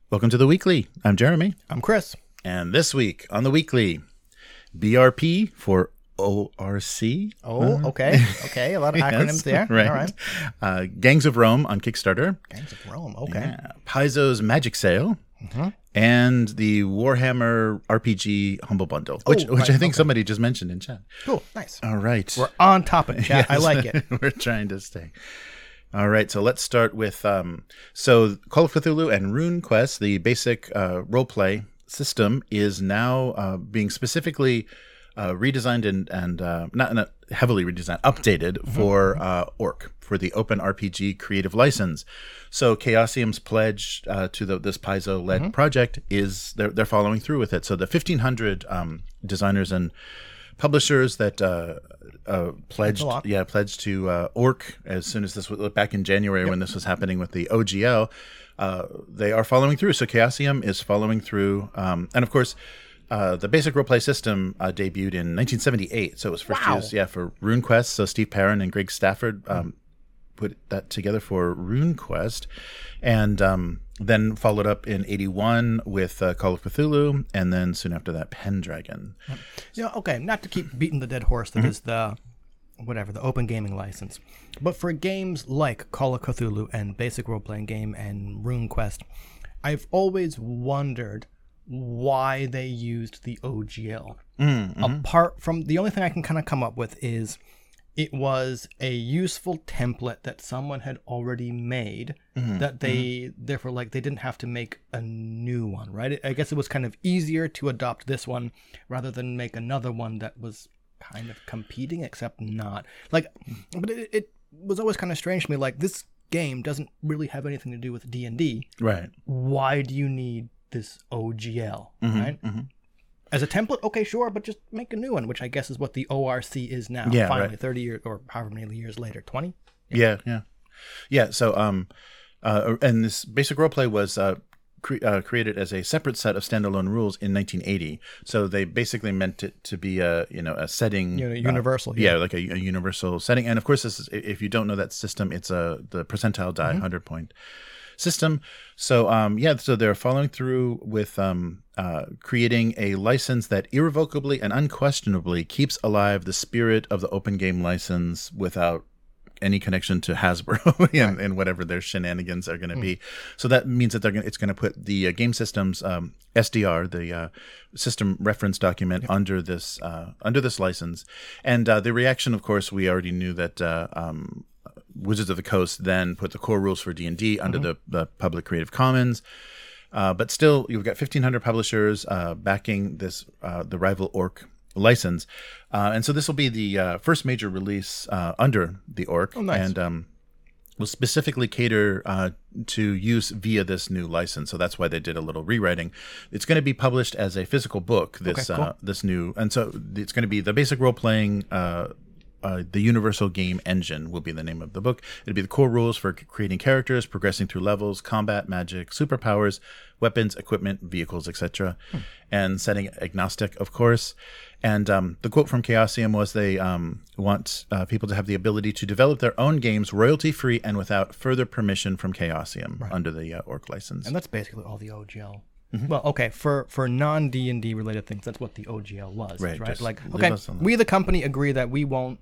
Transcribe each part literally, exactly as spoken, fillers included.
Welcome to the Weekly. I'm Jeremy. I'm Chris. And this week on the Weekly, B R P for O R C. Oh, okay. Okay. A lot of acronyms Yes, there. right. All right. Uh, Gangs of Rome on Kickstarter. Gangs of Rome. Okay. Yeah. Paizo's Magic Sale. Mhm. And the Warhammer R P G Humble Bundle, which Oh, which right, I think okay. somebody just mentioned in chat. Cool. Nice. All right. We're on topic, chat. I Yes, like it. We're trying to stay. All right, so let's start with um, so Call of Cthulhu and RuneQuest, the basic uh, role play system, is now uh, being specifically uh, redesigned and and uh, not, not heavily redesigned, updated mm-hmm. for uh, Orc, for the Open R P G Creative License. So Chaosium's pledge uh, to the, this Paizo-led mm-hmm. project is they're they're following through with it. So the fifteen hundred um, designers and publishers that uh, uh, pledged, yeah, pledged to uh, Orc as soon as this was back in January yep. when this was happening with the O G L. Uh, they are following through. So Chaosium is following through, um, and of course, uh, the basic roleplay system uh, debuted in nineteen seventy-eight. So it was first wow. used, yeah, for RuneQuest. So Steve Perrin and Greg Stafford um, put that together for RuneQuest, and um, then followed up in eighty-one with uh, Call of Cthulhu, and then soon after that, Pendragon. Yeah, okay, not to keep beating the dead horse that mm-hmm. is the, whatever, the open gaming license. But for games like Call of Cthulhu and Basic Role-Playing Game and RuneQuest, I've always wondered why they used the O G L. Mm-hmm. Apart from, the only thing I can kind of come up with is it was a useful template that someone had already made mm-hmm. that they, mm-hmm. therefore, like, they didn't have to make a new one, right? I guess it was kind of easier to adopt this one rather than make another one that was kind of competing, except not. Like, but it, it was always kind of strange to me, like, this game doesn't really have anything to do with D and D. Right. Why do you need this O G L, mm-hmm. right? Mm-hmm. As a template, okay, sure, but just make a new one, which I guess is what the O R C is now. Yeah, finally, right. thirty years or however many years later, twenty. Yeah, yeah, yeah. yeah so, um, uh, and this basic roleplay was uh, cre- uh, created as a separate set of standalone rules in nineteen eighty. So they basically meant it to be a you know a setting, you know, universal. Uh, yeah. yeah, like a, a universal setting. And of course, this is, if you don't know that system, it's a the percentile die mm-hmm. hundred point system. So um yeah so they're following through with um uh creating a license that irrevocably and unquestionably keeps alive the spirit of the open game license without any connection to Hasbro and, right. and whatever their shenanigans are going to mm. be. So that means that they're going it's going to put the uh, game systems um S D R, the uh, system reference document, yep. under this uh under this license. And uh the reaction, of course, we already knew that uh um Wizards of the Coast then put the core rules for D and D under mm-hmm. the, the public Creative Commons. Uh, but still, you've got fifteen hundred publishers uh, backing this uh, the rival Orc license. Uh, and so this will be the uh, first major release uh, under the Orc. Oh, nice. And um, will specifically cater uh, to use via this new license. So that's why they did a little rewriting. It's going to be published as a physical book, this, okay, cool. uh, this new. And so it's going to be the basic role-playing uh Uh, the Universal Game Engine will be the name of the book. It'll be the core rules for c- creating characters, progressing through levels, combat, magic, superpowers, weapons, equipment, vehicles, et cetera, hmm. and setting agnostic, of course. And um, the quote from Chaosium was they um, want uh, people to have the ability to develop their own games royalty-free and without further permission from Chaosium right. under the uh, Orc license. And that's basically all the O G L. Mm-hmm. Well, okay, for, for non-D and D related things, that's what the O G L was, right? right? Like, okay, we the company agree that we won't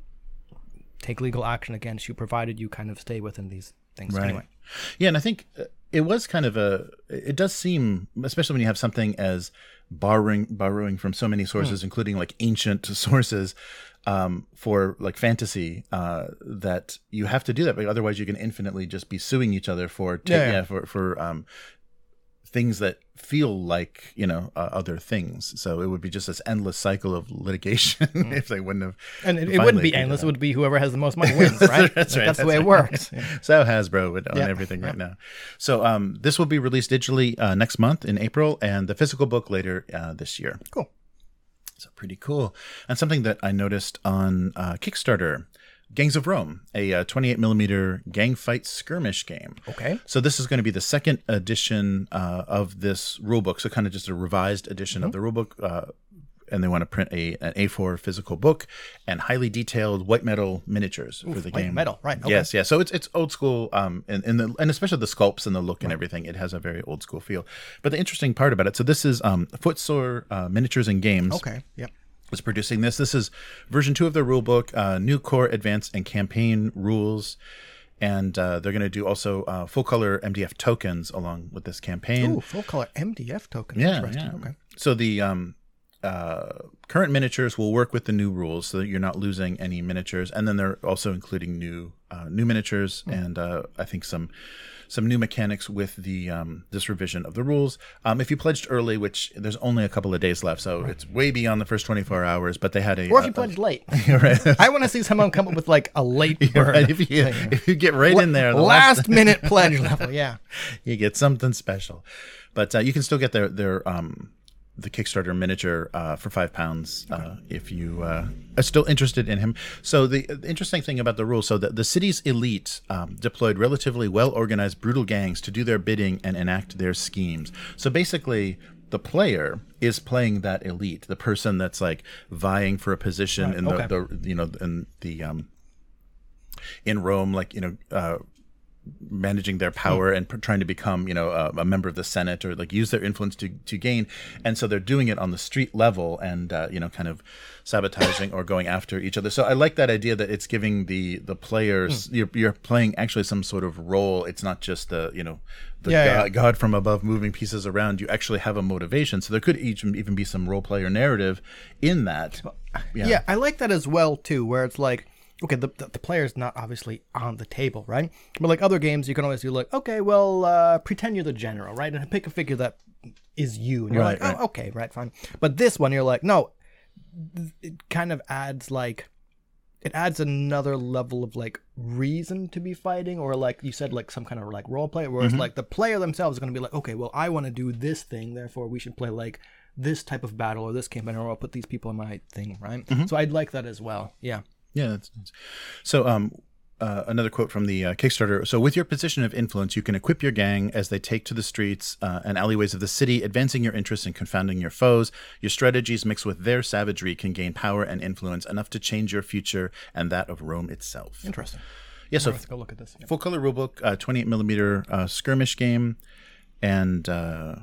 take legal action against you, provided you kind of stay within these things. Right. Anyway. Yeah, and I think it was kind of a, it does seem, especially when you have something as borrowing, borrowing from so many sources, mm. including like ancient sources, um, for like fantasy, uh, that you have to do that, but otherwise you can infinitely just be suing each other for, ta- yeah, yeah. yeah, for, for, um, things that feel like, you know, uh, other things. So it would be just this endless cycle of litigation mm. if they wouldn't have. And it, it wouldn't be endless. It would be whoever has the most money wins, right? that's like, right. That's, that's the way right. it works. Yeah. So Hasbro would own yep. everything yep. right now. So um, this will be released digitally uh, next month in April, and the physical book later uh, this year. Cool. So pretty cool. And something that I noticed on uh, Kickstarter, Gangs of Rome, a uh, twenty-eight millimeter gang fight skirmish game. Okay. So this is going to be the second edition uh, of this rulebook. So kind of just a revised edition mm-hmm. of the rulebook, uh, and they want to print a an A four physical book and highly detailed white metal miniatures Ooh, for the white game. metal, right? Okay. Yes, yeah. So it's it's old school, um, and and, the, and especially the sculpts and the look and everything. It has a very old school feel. But the interesting part about it, so this is um, Footsore uh, Miniatures and Games. Okay. Yep. Is producing this. This is version two of their rulebook, uh, new core, advanced, and campaign rules. And uh, they're going to do also uh, full color M D F tokens along with this campaign. Ooh, full color M D F tokens. Yeah, Interesting. yeah. Okay. So the um, uh, current miniatures will work with the new rules, so that you're not losing any miniatures. And then they're also including new uh, new miniatures mm. and uh, I think some some new mechanics with the um, this revision of the rules. Um, if you pledged early, which there's only a couple of days left, so right. it's way beyond the first twenty-four hours. But they had a or if you a, pledged a, late. Right. I want to see someone come up with like a late bird. Right. If you if you get right in there, the last, last minute pledge level, yeah, you get something special. But uh, you can still get their their um, the Kickstarter miniature uh, for five pounds uh, if you uh, are still interested in him. So the, the interesting thing about the rules, so that the city's elite um, deployed relatively well-organized brutal gangs to do their bidding and enact their schemes. So basically, the player is playing that elite, the person that's like vying for a position right. in the, okay. the you know in the um, in Rome, like you know. Uh, managing their power and pr- trying to become, you know, a, a member of the Senate or like use their influence to, to gain. And so they're doing it on the street level and, uh, you know, kind of sabotaging or going after each other. So I like that idea that it's giving the, the players, mm. you're, you're playing actually some sort of role. It's not just the, you know, the yeah, God, yeah. God from above moving pieces around. You actually have a motivation. So there could even, even be some role player narrative in that. Yeah. yeah, I like that as well, too, where it's like, okay, the, the the player's not obviously on the table, right? But like other games, you can always do like, okay, well, uh, pretend you're the general, right? And pick a figure that is you. And you're right, like, right. oh, okay, right, fine. But this one, you're like, no, it kind of adds like, it adds another level of like reason to be fighting, or like you said, like some kind of like role play, where it's mm-hmm. like the player themselves is going to be like, okay, well, I want to do this thing, therefore we should play like this type of battle or this campaign, or I'll put these people in my thing, right? Mm-hmm. So I'd like that as well. Yeah. Yeah. That's, that's, so um, uh, another quote from the uh, Kickstarter. So with your position of influence, you can equip your gang as they take to the streets uh, and alleyways of the city, advancing your interests and confounding your foes. Your strategies mixed with their savagery can gain power and influence enough to change your future and that of Rome itself. Interesting. Yeah, so let's go look at this. Yeah. Full color rulebook, uh, twenty-eight millimeter uh, skirmish game, and... Uh,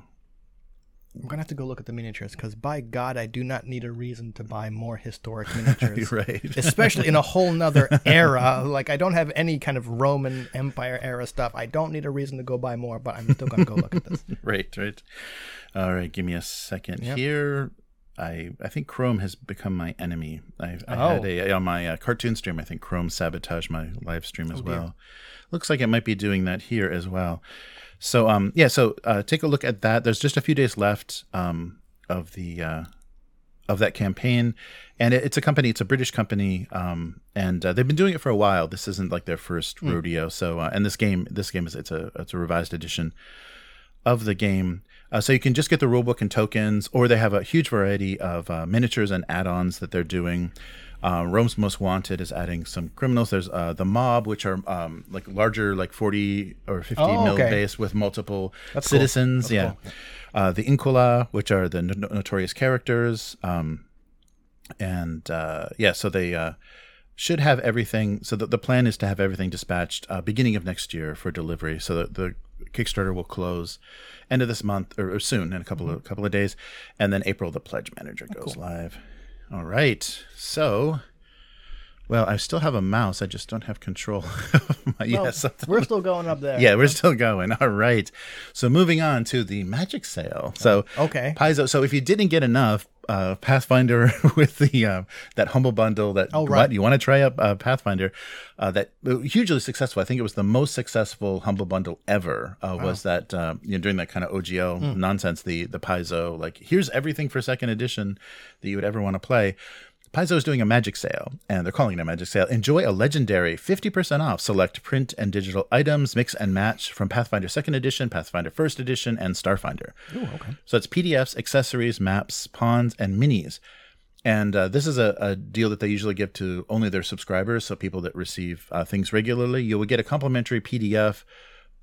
I'm going to have to go look at the miniatures because, by God, I do not need a reason to buy more historic miniatures. Right. Especially in a whole nother era. Like, I don't have any kind of Roman Empire era stuff. I don't need a reason to go buy more, but I'm still going to go look at this. Right, right. All right, give me a second yep. here. I I think Chrome has become my enemy. I, I oh. had a on my uh, cartoon stream. I think Chrome sabotaged my live stream as oh, well. dear. Looks like it might be doing that here as well. So um yeah, so uh, take a look at that. There's just a few days left um of the uh, of that campaign, and it, it's a company. It's a British company, um and uh, they've been doing it for a while. This isn't like their first mm. rodeo. So uh, and this game this game is it's a it's a revised edition of the game. Uh, so you can just get the rulebook and tokens, or they have a huge variety of uh, miniatures and add-ons that they're doing. Uh, Rome's Most Wanted is adding some criminals. There's uh, the Mob, which are um, like larger, like forty or fifty oh, mil okay. base with multiple That's citizens. Cool. Yeah, cool. uh, the Incula, which are the no- notorious characters, um, and uh, yeah, so they uh, should have everything. So the, the plan is to have everything dispatched uh, beginning of next year for delivery. So the, the Kickstarter will close end of this month or, or soon in a couple mm-hmm. of couple of days, and then April the Pledge Manager oh, goes cool. live. All right, so well, I still have a mouse. I just don't have control. Well, yes, we're still going up there. Yeah, we're still going. All right. So moving on to the Magic Sale. So okay, Paizo. So if you didn't get enough uh, Pathfinder with the uh, that humble bundle, that oh, right. what, you want to try up uh, Pathfinder, uh, that uh, hugely successful. I think it was the most successful humble bundle ever. Uh, wow. Was that uh, you know during that kind of O G L mm. nonsense? The the Paizo, like here's everything for second edition that you would ever want to play. Paizo is doing a magic sale, and they're calling it a magic sale. Enjoy a legendary fifty percent off select print and digital items, mix and match from Pathfinder second Edition, Pathfinder first Edition, and Starfinder. Ooh, okay. So it's P D Fs, accessories, maps, pawns, and minis. And uh, this is a, a deal that they usually give to only their subscribers, so people that receive uh, things regularly. You will get a complimentary P D F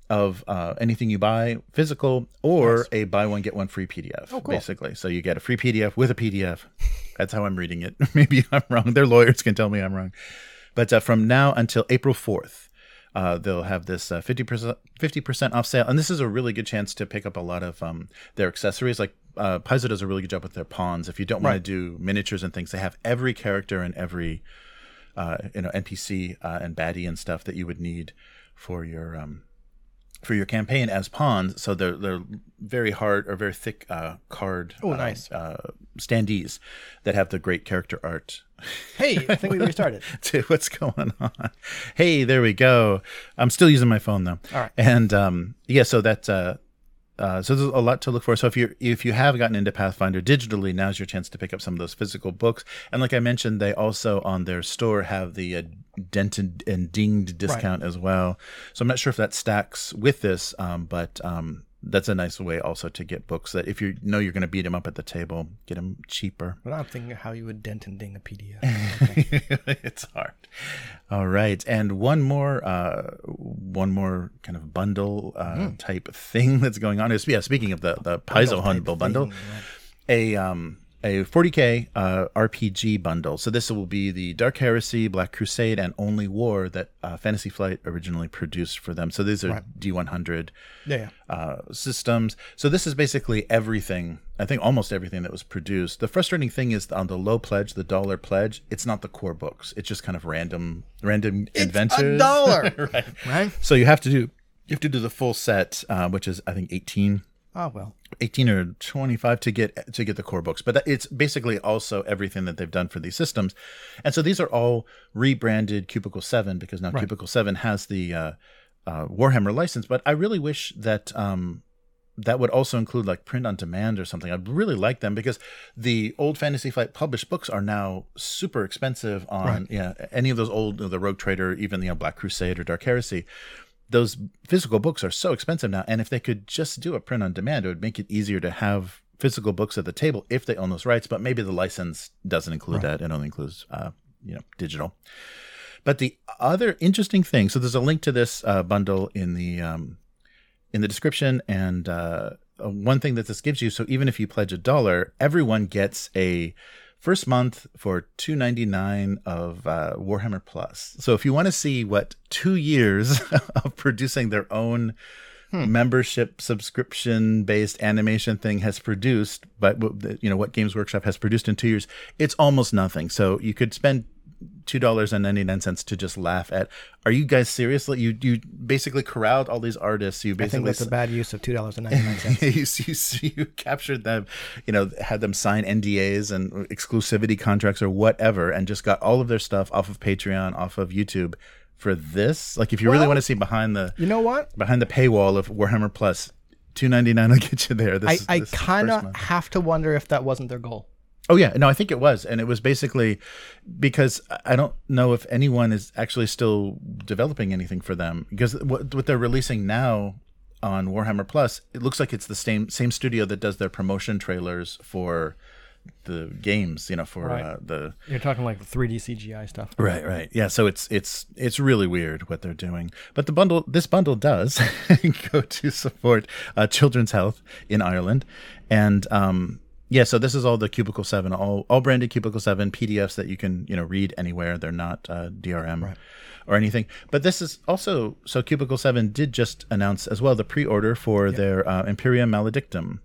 of uh, anything you buy, physical or nice. a buy one get one free P D F. Oh, cool. Basically, so you get a free P D F with a P D F. That's how I'm reading it. Maybe I'm wrong. Their lawyers can tell me I'm wrong. But uh, from now until April fourth, uh, they'll have this uh, fifty percent fifty percent off sale, and this is a really good chance to pick up a lot of um, their accessories. Like uh, Paizo does a really good job with their pawns. If you don't want right. to do miniatures and things, they have every character and every uh, you know N P C uh, and baddie and stuff that you would need for your um, for your campaign as pawns. So they're they're very hard or very thick uh, card oh uh, nice uh, standees that have the great character art. Hey, I think we restarted. Dude, what's going on? Hey, there we go. I'm still using my phone though. All right. And um, yeah, so that uh, uh, so there's a lot to look for. So if you if you have gotten into Pathfinder digitally, now's your chance to pick up some of those physical books. And like I mentioned, they also on their store have the uh, dented and dinged discount right. as well. So I'm not sure if that stacks with this, um, but um, that's a nice way also to get books that if you know you're going to beat them up at the table, get them cheaper. But I'm thinking how you would dent and ding a P D F. Okay. It's hard. All right, and one more, uh, one more kind of bundle uh, mm. type thing that's going on is yeah. Speaking of the the Paizo Humble bundle, thing, yeah. a um. a forty K uh, R P G bundle. So this will be the Dark Heresy, Black Crusade, and Only War that uh, Fantasy Flight originally produced for them. So these are right. D one hundred yeah, yeah. Uh, systems. So this is basically everything, I think almost everything that was produced. The frustrating thing is on the low pledge, the dollar pledge, it's not the core books. It's just kind of random random it's adventures. a dollar! right. right? So you have to do you have to do the full set, uh, which is I think eighteen. Oh well, eighteen or twenty-five to get to get the core books, but it's basically also everything that they've done for these systems, and so these are all rebranded Cubicle Seven because now right. Cubicle Seven has the uh, uh, Warhammer license. But I really wish that um, that would also include like print on demand or something. I'd really like them because the old Fantasy Flight published books are now super expensive on right. yeah any of those old you know, the Rogue Trader, even the you know, Black Crusade or Dark Heresy. Those physical books are so expensive now, and if they could just do a print on demand, it would make it easier to have physical books at the table if they own those rights. But maybe the license doesn't include right. that; it only includes, uh, you know, digital. But the other interesting thing, so there's a link to this uh, bundle in the um, in the description, and uh, one thing that this gives you. So even if you pledge a dollar, everyone gets a first month for two ninety-nine of uh, Warhammer Plus. So if you want to see what two years of producing their own hmm. membership subscription based animation thing has produced, but you know what Games Workshop has produced in two years, it's almost nothing. So you could spend two dollars and ninety-nine cents to just laugh at. Are you guys seriously? You you basically corralled all these artists. You basically I think that's a bad use of two dollars and ninety-nine cents. you, you, you captured them, you know, had them sign N D As and exclusivity contracts or whatever, and just got all of their stuff off of Patreon, off of YouTube for this. Like, if you well, really want to see behind the, you know what, behind the paywall of Warhammer Plus, two ninety-nine will get you there. This I, is, this I kind of have to wonder if that wasn't their goal. Oh, yeah. No, I think it was. And it was basically because I don't know if anyone is actually still developing anything for them. Because what, what they're releasing now on Warhammer Plus, it looks like it's the same same studio that does their promotion trailers for the games, you know, for right. uh, the... You're talking like the three D C G I stuff. Right, right. Yeah, so it's it's it's really weird what they're doing. But the bundle, this bundle does go to support uh, children's health in Ireland. And... um yeah, so this is all the Cubicle Seven, all all branded Cubicle Seven P D Fs that you can you know read anywhere. They're not uh, D R M right. or anything. But this is also so Cubicle Seven did just announce as well the pre-order for yep. their uh, Imperium Maledictum.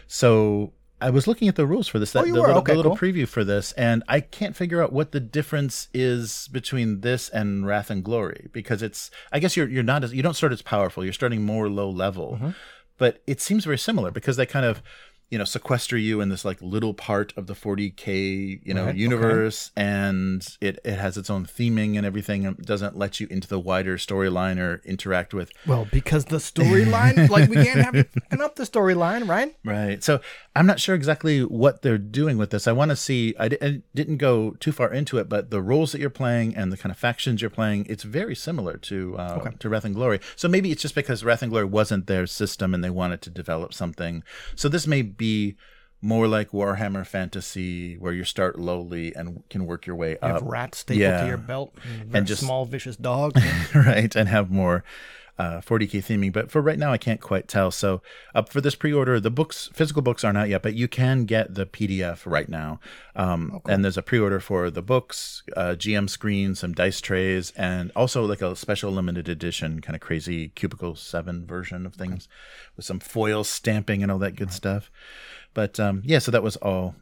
So I was looking at the rules for this, that, oh, you the, were? little, Okay, the little cool. preview for this, and I can't figure out what the difference is between this and Wrath and Glory because it's I guess you're you're not as you don't start as powerful. You're starting more low level, mm-hmm. but it seems very similar because they kind of. You know, sequester you in this like little part of the forty K, you know, right, universe, okay. and it, it has its own theming and everything. And doesn't let you into the wider storyline or interact with. Well, because the storyline, like we can't have fucking up the storyline, right? Right. So I'm not sure exactly what they're doing with this. I want to see. I, di- I didn't go too far into it, but the roles that you're playing and the kind of factions you're playing, it's very similar to uh, okay. to Wrath and Glory. So maybe it's just because Wrath and Glory wasn't their system and they wanted to develop something. So this may be. Be more like Warhammer Fantasy, where you start lowly and can work your way you up. Have rats stapled yeah. to your belt, and, and just small vicious dogs, right? And have more uh, forty K theming. But for right now, I can't quite tell. So up for this pre-order, the books, physical books aren't out yet, but you can get the P D F right now. Um, oh, cool. And there's a pre-order for the books, uh, G M screens, some dice trays, and also like a special limited edition kind of crazy Cubicle seven version of things okay. with some foil stamping and all that good right. stuff. But um, yeah, so that was all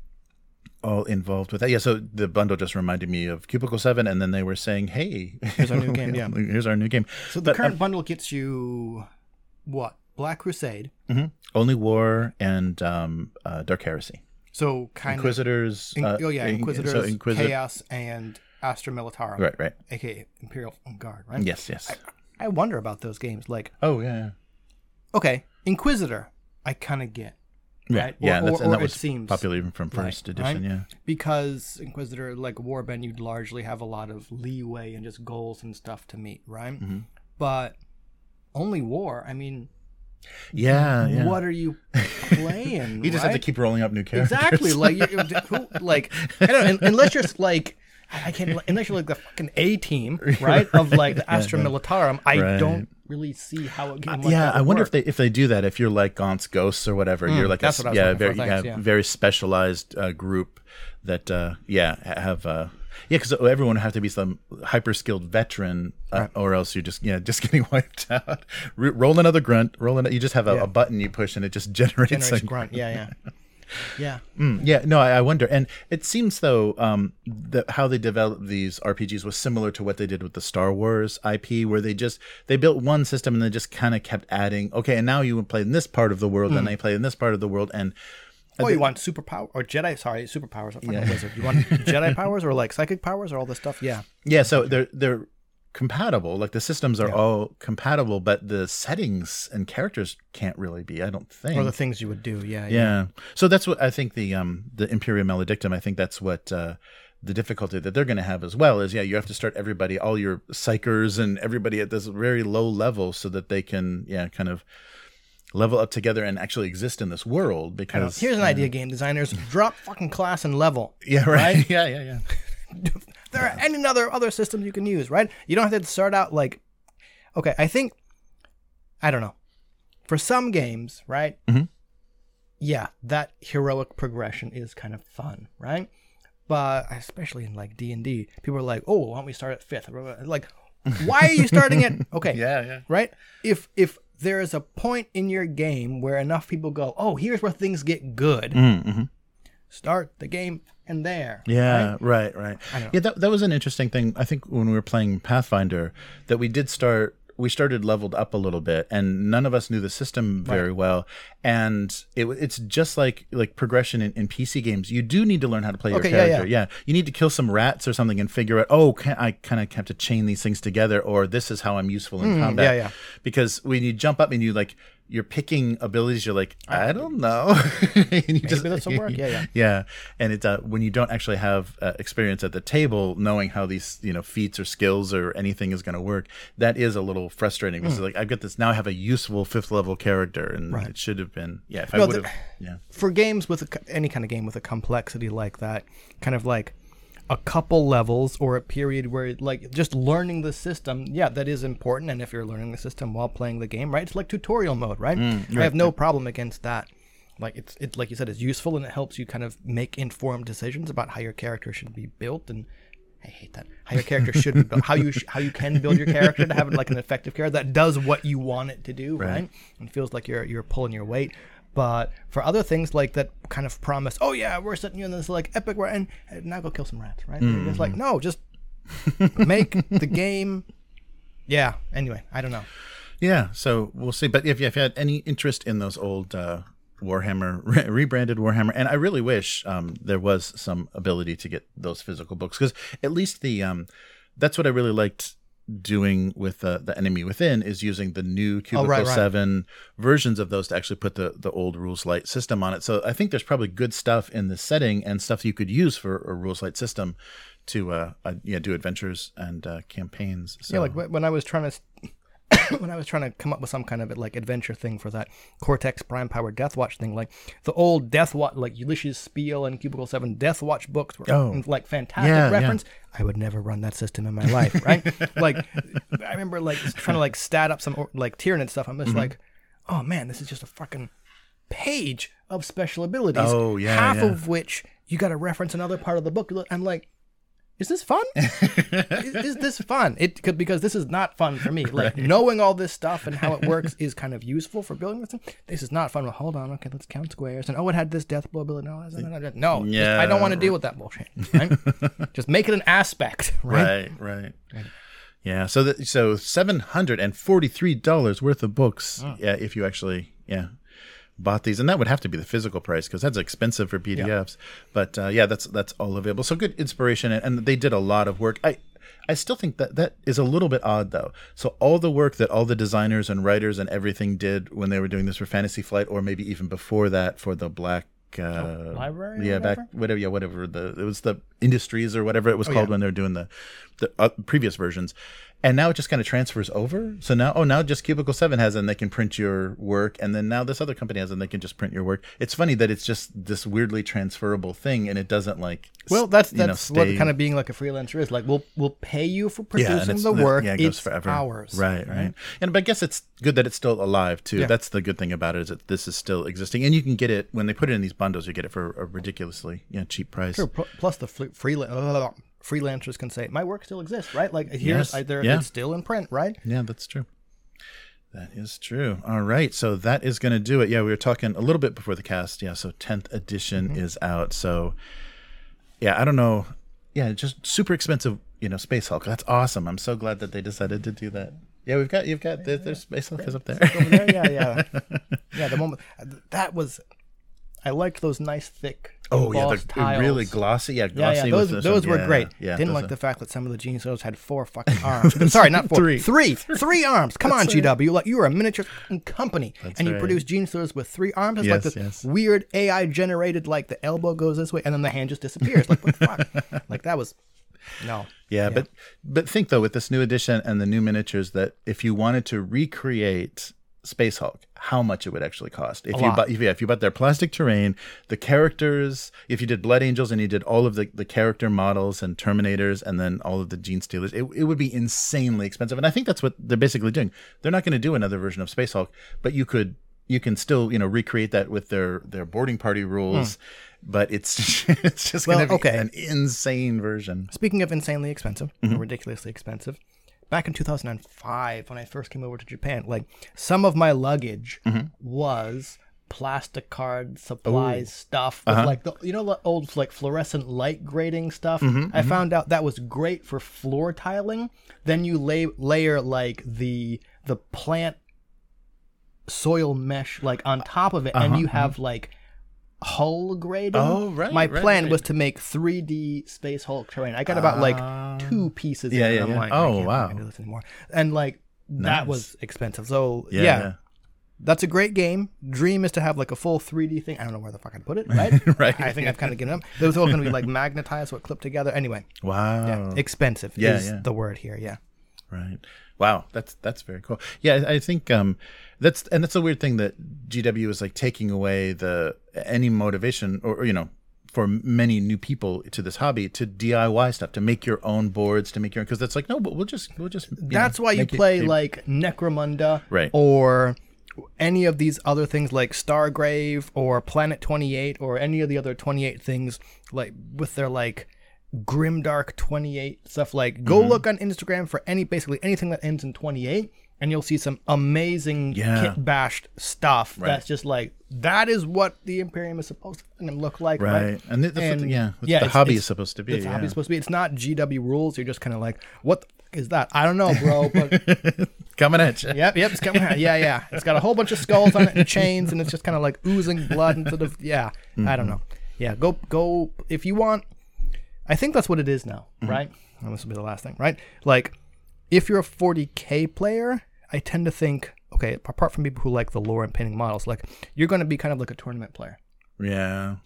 all involved with that. Yeah, so the bundle just reminded me of Cubicle seven, and then they were saying, hey, here's our new game. Yeah, here's our new game. So the but, current um, bundle gets you what? Black Crusade, mm-hmm. Only War, and um, uh, Dark Heresy. So kind Inquisitors, of Inquisitors. Uh, oh yeah, Inquisitors, so Inquis- Chaos, and Astra Militarum. Right, right. aka Imperial Guard, right? Yes, yes. I, I wonder about those games. Like, oh yeah. yeah. Okay, Inquisitor, I kind of get. Yeah, right? yeah, or, that's, or, and that or was it seems popular even from first right, edition, right? yeah. Because Inquisitor, like Warband, you'd largely have a lot of leeway and just goals and stuff to meet, right? Mm-hmm. But Only War, I mean, yeah, yeah. what are you playing? You just right? have to keep rolling up new characters. Exactly, like, you, who, like I don't, unless you're like. I can't unless you're like the fucking A team, right? Of like the Astra yeah, Militarum. I right. don't really see how it. Like yeah, I wonder work. if they if they do that. If you're like Gaunt's Ghosts or whatever, mm, you're like that's a what I was yeah, very for. Thanks, yeah, yeah. very specialized uh, group that uh, yeah have uh, yeah because everyone would have to be some hyper skilled veteran, uh, right. or else you're just yeah just getting wiped out. R- roll another grunt. Roll another. You just have a, yeah. a button you push and it just generates, generates a grunt. Yeah, yeah. Yeah. Mm, yeah. No, I, I wonder. And it seems though um, that how they developed these R P Gs was similar to what they did with the Star Wars I P, where they just they built one system and they just kind of kept adding. Okay, and now you would play in this part of the world, mm. and they play in this part of the world, and oh, they, you want superpower or Jedi? Sorry, superpowers. I'm yeah. a wizard. You want Jedi powers or like psychic powers or all this stuff? Yeah. Yeah. So they're they're. compatible, like the systems are yeah. all compatible, but the settings and characters can't really be, I don't think. Or the things you would do, yeah, yeah. Yeah. So that's what I think the um the Imperium Maledictum, I think that's what uh the difficulty that they're going to have as well is, yeah, you have to start everybody, all your psychers and everybody at this very low level so that they can, yeah, kind of level up together and actually exist in this world. Because here's an uh, idea, game designers: drop fucking class and level. Yeah, right. right? Yeah, yeah, yeah. There are any other other systems you can use, right? You don't have to start out like, okay, I think, I don't know, for some games, right? Mm-hmm. Yeah, that heroic progression is kind of fun, right? But especially in like D and D, people are like, oh, why don't we start at fifth? Like, why are you starting at, okay, yeah, yeah, right? If if there is a point in your game where enough people go, oh, here's where things get good, mm-hmm. start the game and there. Yeah, right, right. right. I don't know. Yeah, that that was an interesting thing. I think when we were playing Pathfinder, that we did start, we started leveled up a little bit, and none of us knew the system very right. well. And it it's just like like progression in, in P C games. You do need to learn how to play okay, your character. Yeah, yeah. yeah, you need to kill some rats or something and figure out, oh, can, I kind of have to chain these things together, or this is how I'm useful in mm, combat. Yeah, yeah. Because when you jump up and you like, you're picking abilities, you're like, I don't know. and you Maybe just, this will work. Yeah, yeah. Yeah, and it's uh, when you don't actually have uh, experience at the table, knowing how these you know feats or skills or anything is going to work, that is a little frustrating. Because mm. like I've got this now, I have a useful fifth level character, and right. it should have been yeah. If no, I would have yeah. For games with a, any kind of game with a complexity like that, kind of like a couple levels or a period where like just learning the system, yeah, that is important. And if you're learning the system while playing the game, right, it's like tutorial mode, right? Mm, right. I have no problem against that. Like it's it like you said, it's useful and it helps you kind of make informed decisions about how your character should be built. And I hate that, how your character should be built, how you sh- how you can build your character to have like an effective character that does what you want it to do, right? right? And feels like you're you're pulling your weight. But for other things like that kind of promise, oh yeah, we're setting you in this like epic, and, and now go kill some rats, right? Mm-hmm. It's like, no, just make the game. Yeah. Anyway, I don't know. Yeah. So we'll see. But if you have had any interest in those old uh, Warhammer, re- rebranded Warhammer, and I really wish um, there was some ability to get those physical books, because at least the um, that's what I really liked doing with uh, the Enemy Within, is using the new Cubicle oh, right, right. seven versions of those to actually put the, the old Rules Light system on it. So I think there's probably good stuff in this setting and stuff you could use for a Rules Light system to uh, uh yeah do adventures and uh, campaigns. So. Yeah, like when I was trying to when I was trying to come up with some kind of like adventure thing for that Cortex Prime Powered Deathwatch thing, like the old Deathwatch, like Ulysses Spiel and Cubicle seven Deathwatch books were Oh. like fantastic Yeah, yeah. reference. I would never run that system in my life, right? Like, I remember like trying to like stat up some like Tyranid stuff. I'm just Mm-hmm. like, oh man, this is just a fucking page of special abilities. Oh, yeah, half yeah. of which you got to reference another part of the book. I'm like, is this fun? is, is this fun? It could, because this is not fun for me. Like Right. knowing all this stuff and how it works is kind of useful for building this thing. This is not fun. Well, hold on, okay, let's count squares. And oh, it had this death blow ability. No, no, no, no. just- Yeah. I don't want to deal with that bullshit. Right? Just make it an aspect, right? Right, right. Yeah. So that so seven hundred and forty three dollars worth of books. Oh. Yeah, if you actually yeah bought these, and that would have to be the physical price because that's expensive for P D Fs. But uh, yeah, that's that's all available. So good inspiration, and, and they did a lot of work. I I still think that that is a little bit odd though. So all the work that all the designers and writers and everything did when they were doing this for Fantasy Flight, or maybe even before that for the Black. Uh, Library or yeah, back whatever? whatever, yeah, whatever the it was the Industries or whatever it was called Oh, yeah. when they were doing the the uh, previous versions, and now it just kind of transfers over. So now, oh, now just Cubicle Seven has it, and they can print your work, and then now this other company has it, and they can just print your work. It's funny that it's just this weirdly transferable thing, and it doesn't like Well, that's you know, that's what stay- kind of being like a freelancer is. Like, we'll we'll pay you for yeah, and producing it's the the- work. yeah, it goes it's forever. ours. Right, right, And but I guess it's good that it's still alive too. Yeah. That's the good thing about it, is that this is still existing, and you can get it when they put it in these bundles. You get it for a ridiculously you know, cheap price. Sure. pl- Plus, the free, freela- freelancers can say, "My work still exists," right? Like, here's Yes, I, there, yeah. it's still in print, right? Yeah, that's true. That is true. All right. So that is going to do it. Yeah, we were talking a little bit before the cast. Yeah, so tenth edition Mm-hmm. is out. So, yeah, I don't know. Yeah, just super expensive, you know, Space Hulk. That's awesome. I'm so glad that they decided to do that. Yeah, we've got, you've got, there, there's Space Hulk is up there. Over there, yeah, yeah, yeah. The moment that was, I liked those nice thick. Oh, yeah, embossed they're tiles. really glossy. Yeah, Yeah, glossy. yeah, those with this those one. were Yeah, great. Yeah, Didn't those like are- the fact that some of the Genius Heroes had four fucking arms. Sorry, not four, Three. three, three arms. Come on, G W. Like, you are a miniature company, and you right. produce Genius Heroes with three arms. It's like Yes, this yes. weird A I generated, like the elbow goes this way, and then the hand just disappears. Like, what the fuck? Like, that was no. Yeah, but but think though, with this new edition and the new miniatures, that if you wanted to recreate Space Hulk, how much it would actually cost if A you lot. bought if, yeah, if you bought their plastic terrain, the characters, if you did Blood Angels and you did all of the, the character models and Terminators and then all of the Gene Stealers, it, it would be insanely expensive. And I think that's what they're basically doing. They're not going to do another version of Space Hulk, but you could you can still you know recreate that with their their boarding party rules. But it's it's just Well, going to be okay. an insane version. Speaking of insanely expensive, Mm-hmm. or ridiculously expensive, back in two thousand five when I first came over to Japan, like some of my luggage Mm-hmm. was plastic card supplies stuff with Uh-huh. like the you know the old like fluorescent light grading stuff. Mm-hmm, I found out that was great for floor tiling. Then you lay layer like the the plant soil mesh like on top of it, and you have like hull grading. Uh-huh, Oh, right, My right, plan right. was to make three D Space Hulk terrain. I got about like two pieces. yeah, in, yeah, and I'm yeah. like, Oh, I can't wow. fucking do this anymore. And like that Nice. was expensive. So Yeah, yeah, yeah. that's a great game. Dream is to have like a full three D thing. I don't know where the fuck I'd put it. Right. Right. I think I've kind of given up. Those are all going to be like magnetized, what clipped together. Anyway, Wow. yeah, expensive Yeah, is yeah. the word here. Yeah. Right. Wow. That's that's very cool. Yeah, I I think um, that's and that's a weird thing that G W is like taking away the any motivation or, or you know for many new people to this hobby to D I Y stuff, to make your own boards, to make your own, because that's like no, but we'll just we'll just. you That's know, why you make it- play keep- like Necromunda, Right. or any of these other things like Stargrave or Planet twenty-eight or any of the other twenty-eight things, like with their like Grimdark twenty-eight stuff. Like, go Mm-hmm. look on Instagram for any basically anything that ends in twenty-eight, and you'll see some amazing Yeah. kit bashed stuff. Right. That's just like, that is what the Imperium is supposed to fucking look like, right? Right. And that's what the- And, yeah, that's yeah, what the it's- hobby it's- is supposed to be. That's yeah. how it's supposed to be. It's not G W rules. You're just kind of like, what the fuck is that? I don't know, bro, but Coming at you. Yep, yep, it's coming out. Yeah, yeah. It's got a whole bunch of skulls on it and chains, and it's just kind of like oozing blood into the. Yeah, I don't know. Yeah, go, go. If you want, I think that's what it is now, right? And this will be the last thing, right? Like, if you're a forty K player, I tend to think, okay, apart from people who like the lore and painting models, like, you're going to be kind of like a tournament player. Yeah. They're-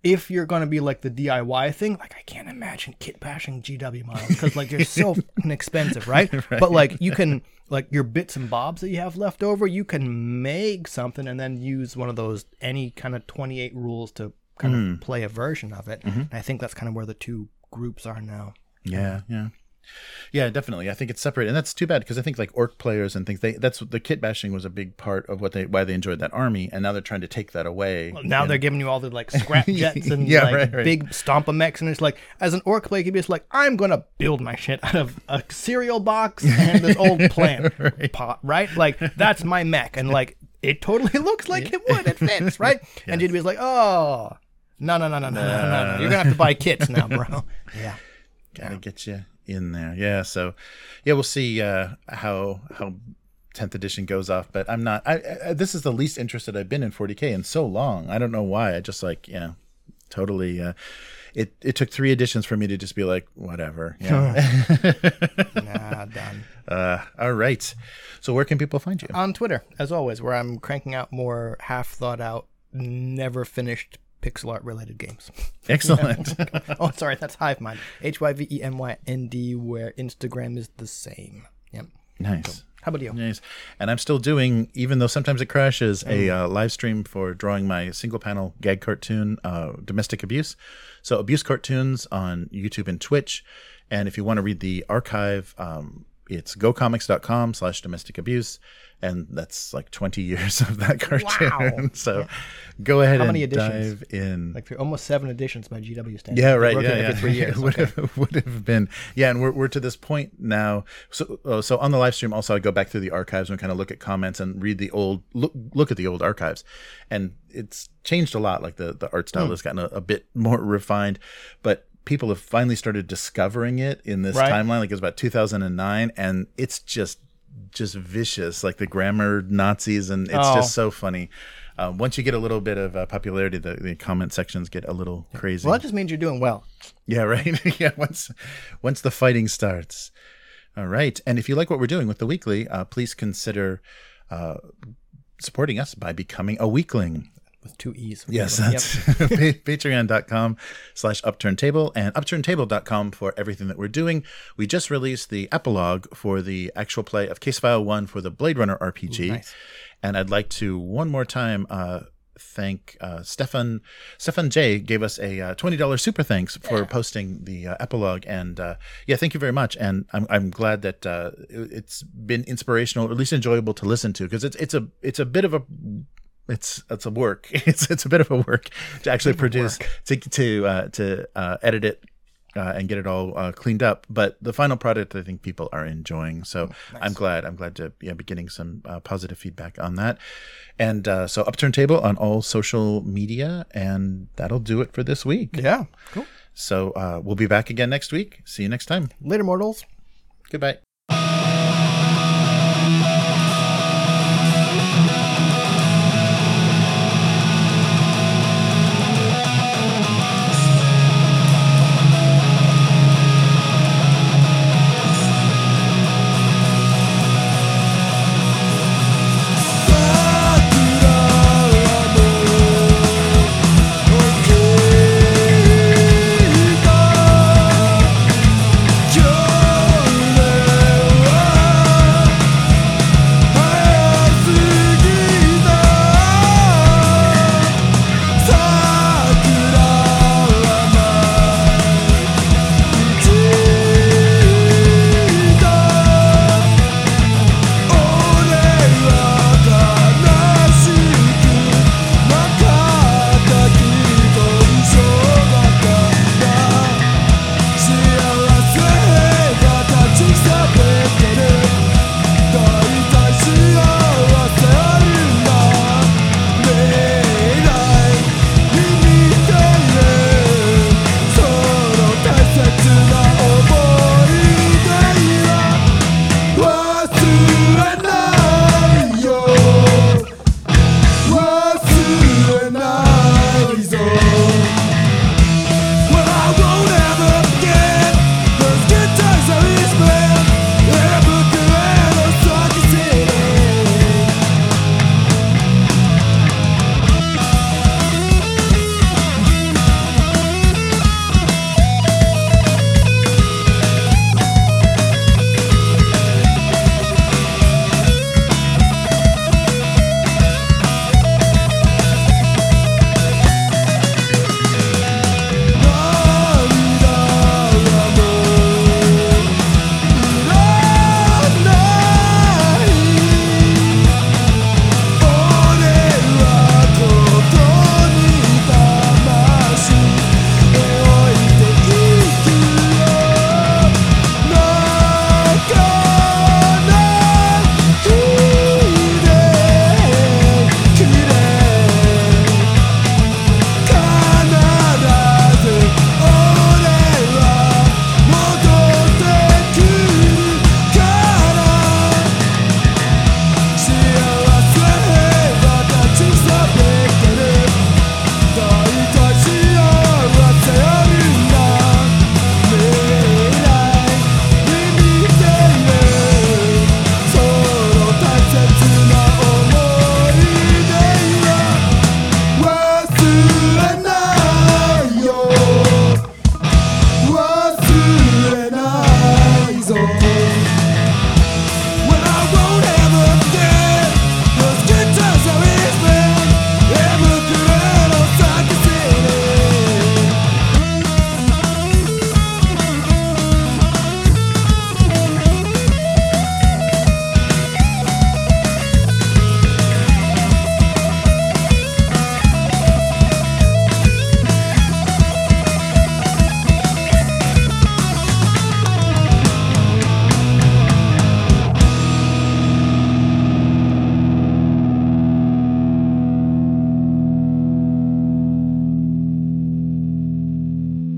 if you're going to be like the D I Y thing, like I can't imagine kit bashing G W models because like they're so fucking expensive, right? right? But like you can, like your bits and bobs that you have left over, you can make something and then use one of those, any kind of twenty-eight rules to kind mm. of play a version of it. Mm-hmm. And I think that's kind of where the two groups are now. Yeah, yeah. Yeah, definitely. I think it's separate, and that's too bad because I think like orc players and things. They that's the kit bashing was a big part of what they why they enjoyed that army, and now they're trying to take that away. Well, now they're know? giving you all the like scrap jets and yeah, like right, right. big stomp-a-mechs, and it's like as an orc player, you'd be just like, I'm gonna build my shit out of a cereal box and this old plant right. pot, right? Like that's my mech, and like it totally looks like yeah. it would. It fits, right? Yes. And you'd be like, oh, no, no, no, no, no, no, no, no, you're gonna have to buy kits now, bro. Yeah, gotta yeah. get you in there. Yeah, so yeah, we'll see uh how how tenth edition goes off, but I'm not I, I this is the least interested I've been in forty K in so long. I don't know why. I just like, yeah, totally uh it it took three editions for me to just be like, whatever. Yeah. Nah, done. Uh all right. So where can people find you? On Twitter, as always, where I'm cranking out more half thought out, never finished pixel art related games. Excellent. Oh, sorry, that's Hivemind. H Y V E M Y N D, where Instagram is the same. Yep. Nice. So, how about you? Nice. And I'm still doing, even though sometimes it crashes, mm. a uh, live stream for drawing my single panel gag cartoon, uh, Domestic Abuse. So Abuse Cartoons on YouTube and Twitch. And if you want to read the archive, um, it's gocomics.com slash domestic abuse. And that's like twenty years of that cartoon. Wow. So yeah. go ahead How and many editions? dive in. Like almost seven editions by G W standards. Yeah, right. Yeah, yeah. For three years. It would, okay. have, would have been. Yeah, and we're we're to this point now. So uh, so on the live stream, also I go back through the archives and kind of look at comments and read the old look look at the old archives, and it's changed a lot. Like the the art style mm. has gotten a, a bit more refined, but people have finally started discovering it in this right. timeline. Like it was about two thousand nine, and it's just. just vicious, like the grammar Nazis, and it's oh. just so funny. Um, once you get a little bit of uh, popularity, the, the comment sections get a little crazy. Well, that just means you're doing well. Yeah, right. yeah, once once the fighting starts. All right, and if you like what we're doing with the weekly, uh, please consider uh, supporting us by becoming a weekling. With two E's. Yes, that's yep. patreon.com slash upturn table and upturn table dot com for everything that we're doing. We just released the epilogue for the actual play of Case File one for the Blade Runner R P G. Ooh, nice. And I'd like to one more time uh, thank uh, Stefan. Stefan J gave us a uh, twenty dollars super thanks for yeah. posting the uh, epilogue. And uh, yeah, thank you very much. And I'm I'm glad that uh, it's been inspirational, or at least enjoyable to listen to, because it's it's a it's a bit of a It's it's a work. It's it's a bit of a work to actually produce, to to uh, to uh, edit it uh, and get it all uh, cleaned up. But the final product, I think people are enjoying. So nice. I'm glad. I'm glad to yeah, be getting some uh, positive feedback on that. And uh, so Upturn Table on all social media, and that'll do it for this week. Yeah, cool. So uh, we'll be back again next week. See you next time. Later, mortals. Goodbye.